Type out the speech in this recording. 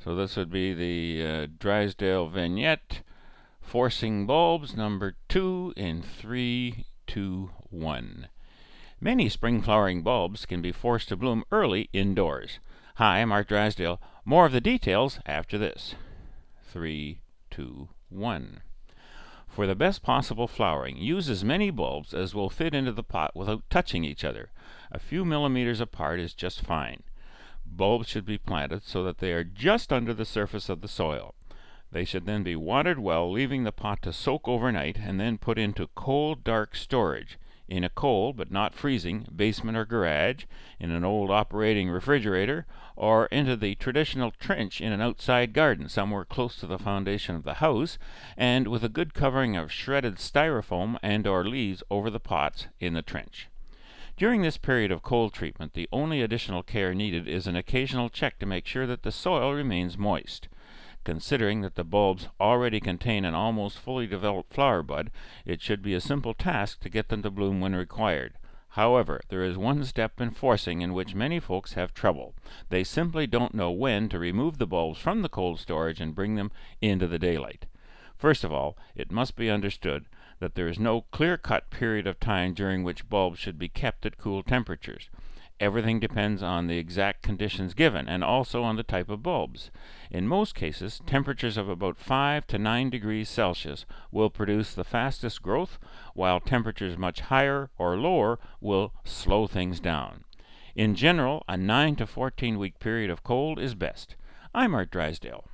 So this would be the Drysdale vignette, forcing bulbs, number 2 in 3, 2, 1. Many spring flowering bulbs can be forced to bloom early indoors. Hi, I'm Art Drysdale. More of the details after this. 3, 2, 1. For the best possible flowering, use as many bulbs as will fit into the pot without touching each other. A few millimeters apart is just fine. Bulbs should be planted so that they are just under the surface of the soil. They should then be watered well, leaving the pot to soak overnight, and then put into cold, dark storage in a cold but not freezing basement or garage, in an old operating refrigerator, or into the traditional trench in an outside garden somewhere close to the foundation of the house, and with a good covering of shredded styrofoam and or leaves over the pots in the trench. During this period of cold treatment, the only additional care needed is an occasional check to make sure that the soil remains moist. Considering that the bulbs already contain an almost fully developed flower bud, it should be a simple task to get them to bloom when required. However, there is one step in forcing in which many folks have trouble. They simply don't know when to remove the bulbs from the cold storage and bring them into the daylight. First of all, it must be understood that there is no clear-cut period of time during which bulbs should be kept at cool temperatures. Everything depends on the exact conditions given, and also on the type of bulbs. In most cases, temperatures of about 5 to 9 degrees Celsius will produce the fastest growth, while temperatures much higher or lower will slow things down. In general, a 9 to 14 week period of cold is best. I'm Art Drysdale.